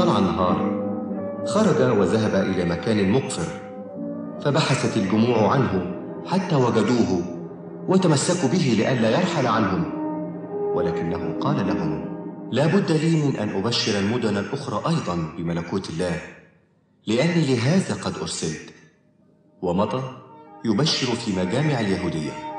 طلع النهار خرج وذهب إلى مكان مقفر، فبحثت الجموع عنه حتى وجدوه وتمسكوا به لئلا يرحل عنهم، ولكنه قال لهم: لا بد لي من أن أبشر المدن الأخرى أيضا بملكوت الله، لأني لهذا قد أرسلت. ومضى يبشر في مجامع اليهودية.